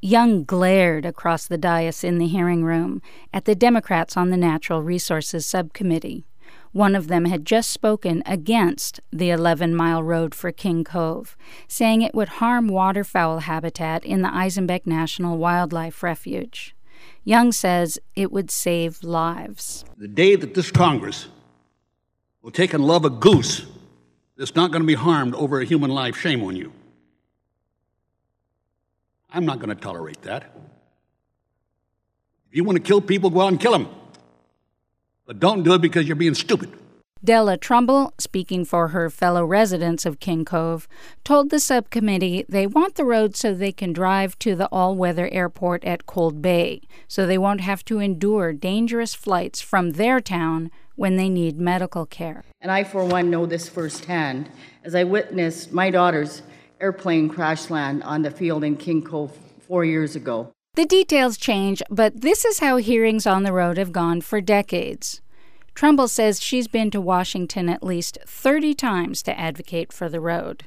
Young glared across the dais in the hearing room at the Democrats on the Natural Resources Subcommittee. One of them had just spoken against the 11-mile road for King Cove, saying it would harm waterfowl habitat in the Eisenbeck National Wildlife Refuge. Young says it would save lives. The day that this Congress will take and love a goose that's not going to be harmed over a human life, shame on you. I'm not going to tolerate that. If you want to kill people, go out and kill them. But don't do it because you're being stupid. Della Trumbull, speaking for her fellow residents of King Cove, told the subcommittee they want the road so they can drive to the all-weather airport at Cold Bay, so they won't have to endure dangerous flights from their town when they need medical care. And I, for one, know this firsthand, as I witnessed my daughter's airplane crash land on the field in King Cove 4 years ago. The details change, but this is how hearings on the road have gone for decades. Trumbull says she's been to Washington at least 30 times to advocate for the road.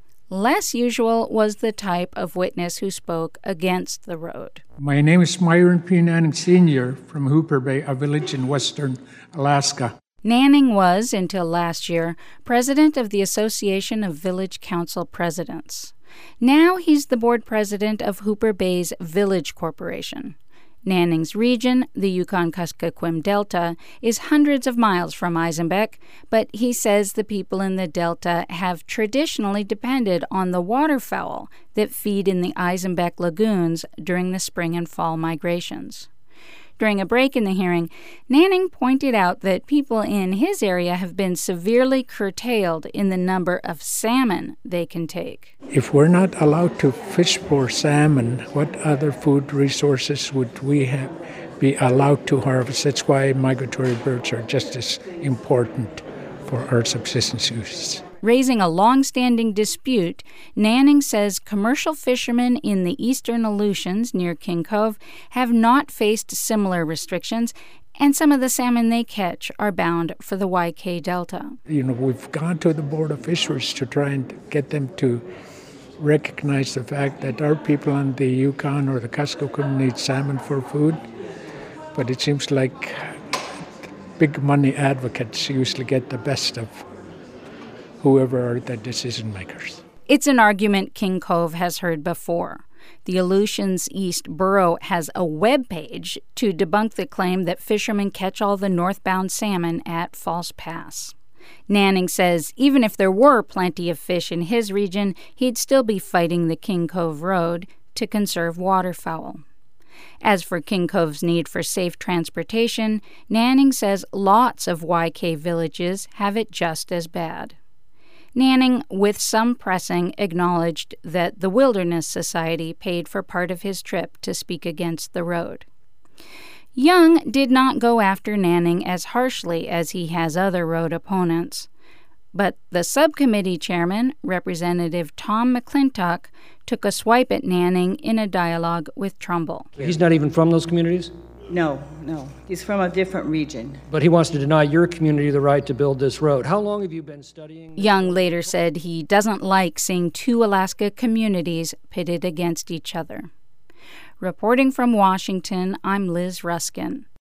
Less usual was the type of witness who spoke against the road. My name is Myron P. Nanning Sr. from Hooper Bay, a village in western Alaska. Nanning was, until last year, president of the Association of Village Council Presidents. Now he's the board president of Hooper Bay's Village Corporation. Nanning's region, the Yukon-Kuskokwim Delta, is hundreds of miles from Eisenbeck, but he says the people in the Delta have traditionally depended on the waterfowl that feed in the Eisenbeck lagoons during the spring and fall migrations. During a break in the hearing, Nanning pointed out that people in his area have been severely curtailed in the number of salmon they can take. If we're not allowed to fish for salmon, what other food resources would we be allowed to harvest? That's why migratory birds are just as important for our subsistence uses. Raising a long-standing dispute, Nanning says commercial fishermen in the eastern Aleutians near King Cove have not faced similar restrictions, and some of the salmon they catch are bound for the YK Delta. We've gone to the Board of Fisheries to try and get them to recognize the fact that our people on the Yukon or the Kuskokwim need salmon for food, but it seems like big money advocates usually get the best of whoever are the decision makers. It's an argument King Cove has heard before. The Aleutians East Borough has a web page to debunk the claim that fishermen catch all the northbound salmon at False Pass. Nanning says even if there were plenty of fish in his region, he'd still be fighting the King Cove Road to conserve waterfowl. As for King Cove's need for safe transportation, Nanning says lots of YK villages have it just as bad. Nanning, with some pressing, acknowledged that the Wilderness Society paid for part of his trip to speak against the road. Young did not go after Nanning as harshly as he has other road opponents, but the subcommittee chairman, Representative Tom McClintock, took a swipe at Nanning in a dialogue with Trumbull. He's not even from those communities? No. He's from a different region. But he wants to deny your community the right to build this road. How long have you been studying? Young later said he doesn't like seeing two Alaska communities pitted against each other. Reporting from Washington, I'm Liz Ruskin.